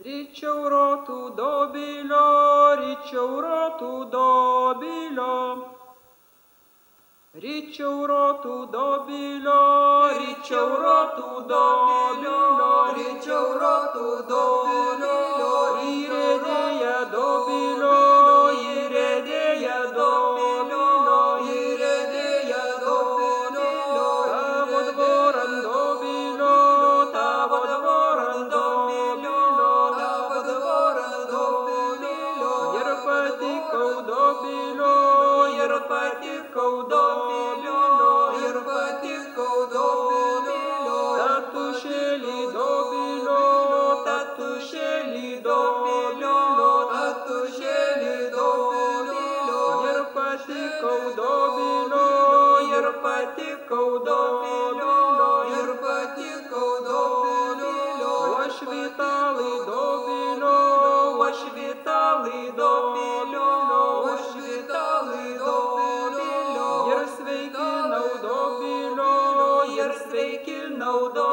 Ryčiau rotų dobilio, ryčiau rotų dobilio. Ryčiau rotų dobilio, ryčiau rotų dobilio, ryčiau rotų dobilio, įrėdėja dobilio, įrėdėja dobilio, įrėdėja dobilio, tavo dvoran dobilio, tavo dvoran dobilio, tavo dvoran dobilio, ir patikau dobilio, ir patikau dobilio, ir patikau dobilio, tatušėlį dobilio, tatušėlį dobilio, tatušėlį dobilio, ir patikau dobilio, ir patikau dobilio, ir patikau dobilio, aš vitalai dobilio, aš vitalai dobilio, aš vitalai dobilio, ir sveikinau dobilio, ir sveikinau dobilio.